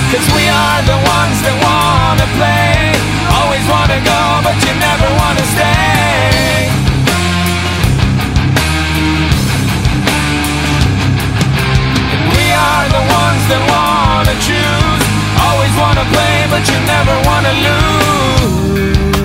'Cause we are the ones that wanna play. Always wanna go, but you never wanna stay. And we are the ones that wanna choose. Always wanna play, but you never wanna lose.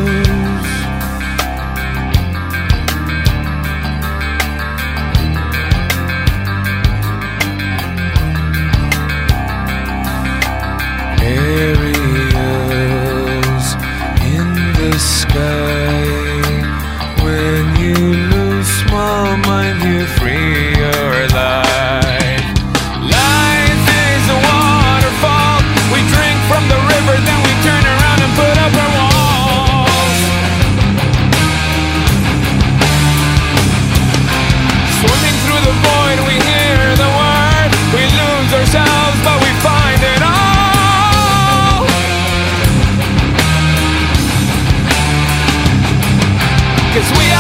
Aerials in the sky. When you lose small mind, you free your life. Life is a waterfall. We drink from the river, then we turn around and put up our walls. Swimming through the void, we hear the word. We lose ourselves, but we find it all. 'Cause we